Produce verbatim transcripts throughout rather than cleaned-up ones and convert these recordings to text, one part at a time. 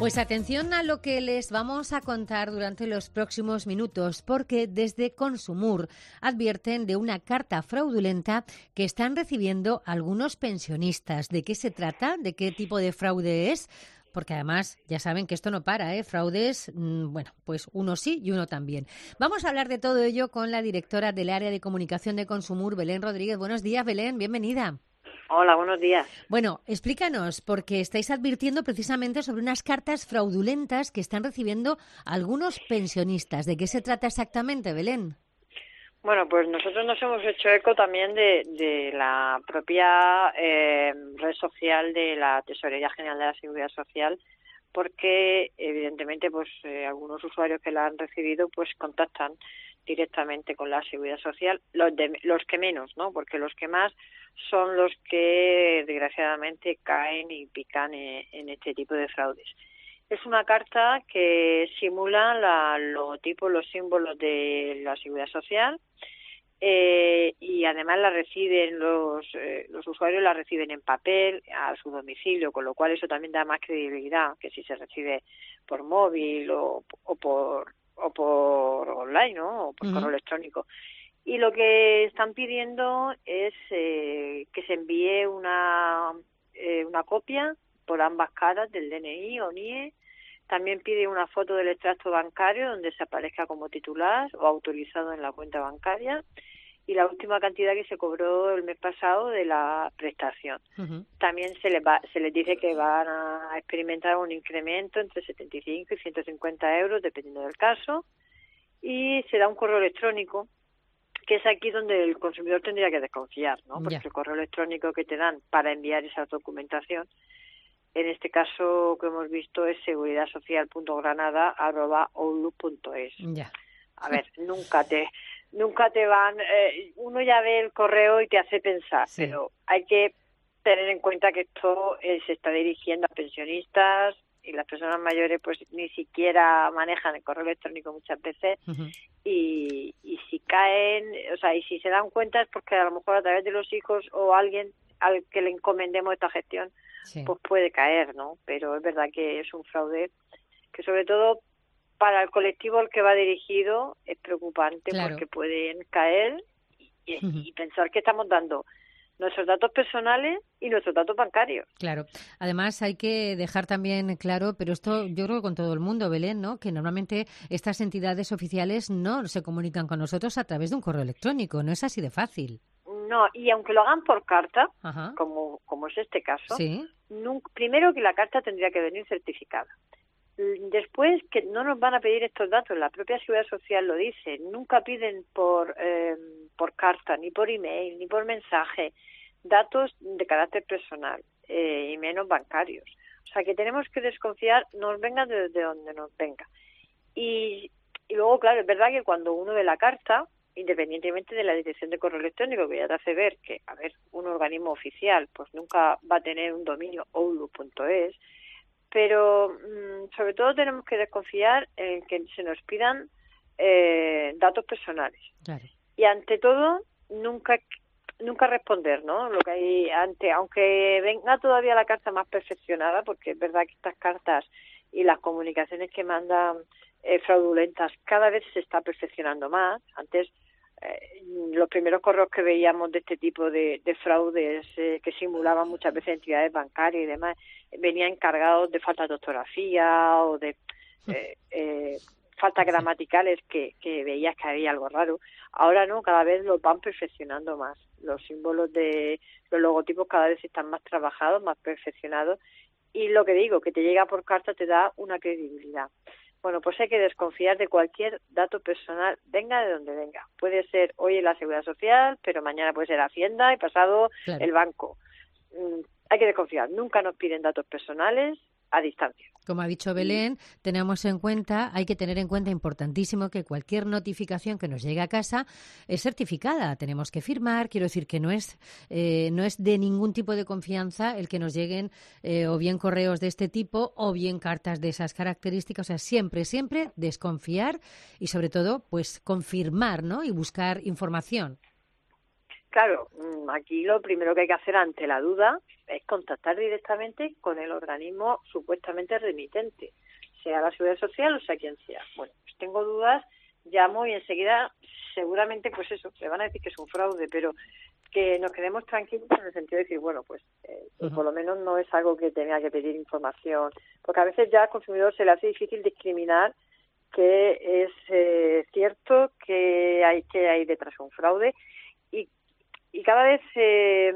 Pues atención a lo que les vamos a contar durante los próximos minutos, porque desde Consumur advierten de una carta fraudulenta que están recibiendo algunos pensionistas. ¿De qué se trata? ¿De qué tipo de fraude es? Porque además ya saben que esto no para, ¿eh? Fraudes, mmm, bueno, pues uno sí y uno también. Vamos a hablar de todo ello con la directora del área de comunicación de Consumur, Belén Rodríguez. Buenos días, Belén, bienvenida. Hola, buenos días. Bueno, explícanos, porque estáis advirtiendo precisamente sobre unas cartas fraudulentas que están recibiendo algunos pensionistas. ¿De qué se trata exactamente, Belén? Bueno, pues nosotros nos hemos hecho eco también de, de la propia eh, red social de la Tesorería General de la Seguridad Social, porque evidentemente pues eh, algunos usuarios que la han recibido pues contactan directamente con la Seguridad Social, los de, los que menos, ¿no? Porque los que más son los que desgraciadamente caen y pican en, en este tipo de fraudes. Es una carta que simula la, los logotipos, los símbolos de la Seguridad Social eh, y además la reciben los, eh, los usuarios la reciben en papel a su domicilio, con lo cual eso también da más credibilidad que si se recibe por móvil o, o por o por online, ¿no? O por uh-huh. correo electrónico. Y lo que están pidiendo es eh, que se envíe una eh, una copia por ambas caras del D N I o N I E. También pide una foto del extracto bancario donde se aparezca como titular o autorizado en la cuenta bancaria y la última cantidad que se cobró el mes pasado de la prestación. Uh-huh. También se les va, se les dice que van a experimentar un incremento entre setenta y cinco y ciento cincuenta euros dependiendo del caso y se da un correo electrónico que es aquí donde el consumidor tendría que desconfiar, ¿no? Porque yeah. el correo electrónico que te dan para enviar esa documentación, en este caso que hemos visto es seguridad-social punto granada arroba outlook punto es. Yeah. A ver, nunca te nunca te van, eh, uno ya ve el correo y te hace pensar, sí. pero hay que tener en cuenta que esto eh, se está dirigiendo a pensionistas y las personas mayores pues ni siquiera manejan el correo electrónico muchas veces uh-huh. y, y si caen, o sea, y si se dan cuenta es porque a lo mejor a través de los hijos o alguien al que le encomendemos esta gestión sí. pues puede caer, ¿no? Pero es verdad que es un fraude que sobre todo para el colectivo al que va dirigido es preocupante claro. porque pueden caer y, uh-huh. y pensar que estamos dando nuestros datos personales y nuestros datos bancarios. Claro. Además, hay que dejar también claro, pero esto yo creo que con todo el mundo, Belén, ¿no? Que normalmente estas entidades oficiales no se comunican con nosotros a través de un correo electrónico. No es así de fácil. No, y aunque lo hagan por carta, Ajá. como como es este caso, ¿sí? nunca, primero que la carta tendría que venir certificada. Después, que no nos van a pedir estos datos, la propia Seguridad Social lo dice, nunca piden por eh, por carta, ni por email, ni por mensaje, datos de carácter personal eh, y menos bancarios. O sea, que tenemos que desconfiar, nos venga de, de donde nos venga. Y, y luego, claro, es verdad que cuando uno ve la carta, independientemente de la dirección de correo electrónico, que ya te hace ver que, a ver, un organismo oficial pues nunca va a tener un dominio outlook punto es, pero mmm, sobre todo tenemos que desconfiar en que se nos pidan eh, datos personales. Claro. Y ante todo, nunca nunca responder, ¿no? Lo que hay ante, aunque venga todavía la carta más perfeccionada, porque es verdad que estas cartas y las comunicaciones que mandan eh, fraudulentas cada vez se está perfeccionando más. Antes, eh, los primeros correos que veíamos de este tipo de, de fraudes eh, que simulaban muchas veces entidades bancarias y demás, venían encargados de faltas de ortografía o de eh, eh, faltas gramaticales que, que veías que había algo raro. Ahora no, cada vez los van perfeccionando más. Los símbolos de los logotipos cada vez están más trabajados, más perfeccionados. Y lo que digo, que te llega por carta te da una credibilidad. Bueno, pues hay que desconfiar de cualquier dato personal, venga de donde venga. Puede ser hoy en la Seguridad Social, pero mañana puede ser Hacienda y pasado claro. el banco. Mm, hay que desconfiar. Nunca nos piden datos personales a distancia. Como ha dicho Belén, tenemos en cuenta, hay que tener en cuenta importantísimo que cualquier notificación que nos llegue a casa es certificada. Tenemos que firmar, quiero decir que no es eh, no es de ningún tipo de confianza el que nos lleguen eh, o bien correos de este tipo o bien cartas de esas características. O sea, siempre, siempre desconfiar y sobre todo, pues confirmar, ¿no? Y buscar información. claro, aquí lo primero que hay que hacer ante la duda es contactar directamente con el organismo supuestamente remitente, sea la Seguridad Social o sea quien sea. Bueno, pues tengo dudas, llamo y enseguida seguramente pues eso, me van a decir que es un fraude, pero que nos quedemos tranquilos en el sentido de decir, bueno, pues eh, uh-huh. por lo menos no es algo que tenga que pedir información, porque a veces ya al consumidor se le hace difícil discriminar que es eh, cierto que hay que hay detrás un fraude y y cada vez eh,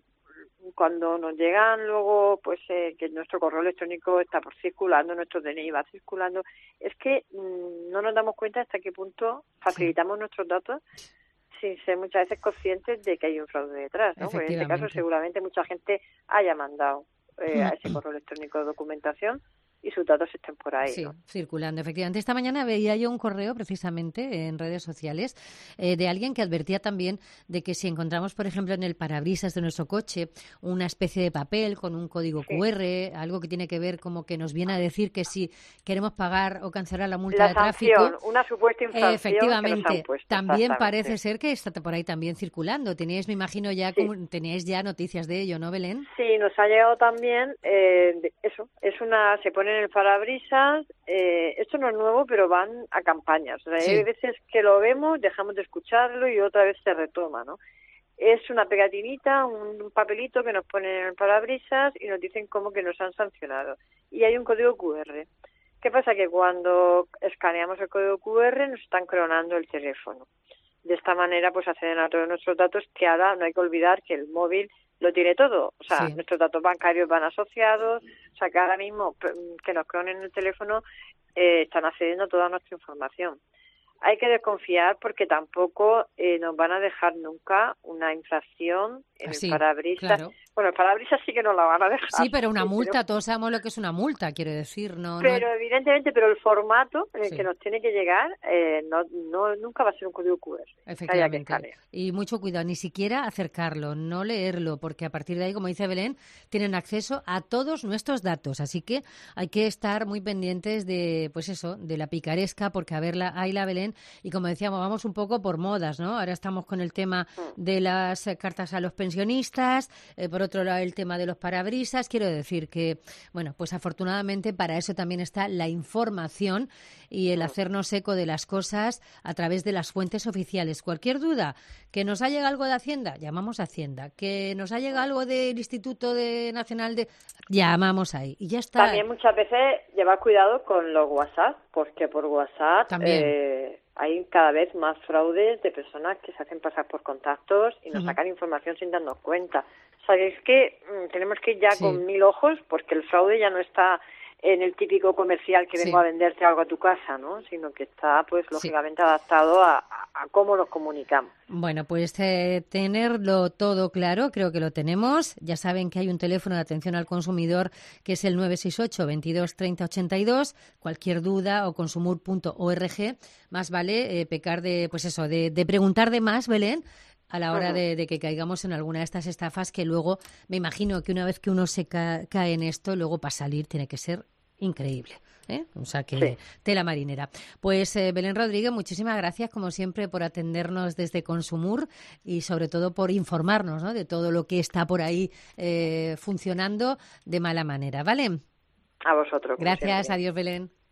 cuando nos llegan luego pues eh, que nuestro correo electrónico está por circulando, nuestro D N I va circulando, es que mmm, no nos damos cuenta hasta qué punto facilitamos sí. nuestros datos sin ser muchas veces conscientes de que hay un fraude detrás, ¿no? Pues en este caso seguramente mucha gente haya mandado eh, a ese correo electrónico de documentación y sus datos estén por ahí. Sí, ¿no? circulando, efectivamente. Esta mañana veía yo un correo, precisamente, en redes sociales, eh, de alguien que advertía también de que si encontramos, por ejemplo, en el parabrisas de nuestro coche una especie de papel con un código sí. cu erre, algo que tiene que ver como que nos viene a decir que si queremos pagar o cancelar la multa la de sanción, tráfico... una supuesta infracción efectivamente, que nos han puesto, también parece ser que está por ahí también circulando. Teníais, me imagino, ya sí. como, teníais ya noticias de ello, ¿no, Belén? Sí, nos ha llegado también, eh, de, eso, es una, se pone en el parabrisas, eh, esto no es nuevo, pero van a campañas. O sea, sí. Hay veces que lo vemos, dejamos de escucharlo y otra vez se retoma, ¿no? Es una pegatinita, un papelito que nos ponen en el parabrisas y nos dicen cómo que nos han sancionado. Y hay un código cu erre. ¿Qué pasa? Que cuando escaneamos el código cu erre nos están clonando el teléfono. De esta manera pues acceden a todos nuestros datos, que ahora no hay que olvidar que el móvil lo tiene todo, o sea, sí. nuestros datos bancarios van asociados, o sea, que ahora mismo que nos clonen el teléfono eh, están accediendo a toda nuestra información. Hay que desconfiar porque tampoco eh, nos van a dejar nunca una infracción en Así, el parabrisas. Claro. Bueno, el parabrisas sí que nos la van a dejar. Sí, pero una multa, pero... todos sabemos lo que es una multa, quiero decir. no. Pero no... evidentemente, pero el formato en el sí. que nos tiene que llegar eh, no, no nunca va a ser un código cu erre. Efectivamente. Y mucho cuidado, ni siquiera acercarlo, no leerlo, porque a partir de ahí, como dice Belén, tienen acceso a todos nuestros datos. Así que hay que estar muy pendientes de, pues eso, de la picaresca, porque a verla, ahí la Belén. Y como decíamos, vamos un poco por modas, ¿no? Ahora estamos con el tema de las eh, cartas a los pensionistas, eh, por otro lado el tema de los parabrisas. Quiero decir que, bueno, pues afortunadamente para eso también está la información y el hacernos eco de las cosas a través de las fuentes oficiales. Cualquier duda, que nos ha llegado algo de Hacienda, llamamos a Hacienda. Que nos ha llegado algo del Instituto de Nacional de... llamamos ahí y ya está. También muchas veces llevar cuidado con los WhatsApp, porque por WhatsApp... También. Eh... Hay cada vez más fraudes de personas que se hacen pasar por contactos y nos uh-huh. sacan información sin darnos cuenta. O sea, es que mmm, tenemos que ir ya sí. con mil ojos porque el fraude ya no está en el típico comercial que vengo sí. a venderte algo a tu casa, ¿no? Sino que está, pues, lógicamente sí. adaptado a, a, a cómo nos comunicamos. Bueno, pues eh, tenerlo todo claro, creo que lo tenemos. Ya saben que hay un teléfono de atención al consumidor que es el nueve seis ocho, veintidós, treinta, ochenta y dos. Cualquier duda o consumur punto org. Más vale eh, pecar de, pues eso, de, de preguntar de más, Belén, a la hora uh-huh. de, de que caigamos en alguna de estas estafas que luego, me imagino que una vez que uno se ca- cae en esto, luego para salir tiene que ser increíble, ¿eh? O sea que sí. tela marinera. Pues eh, Belén Rodríguez, muchísimas gracias como siempre por atendernos desde Consumur y sobre todo por informarnos, ¿no?, de todo lo que está por ahí eh, funcionando de mala manera, ¿vale? A vosotros. Gracias, siempre. Adiós, Belén.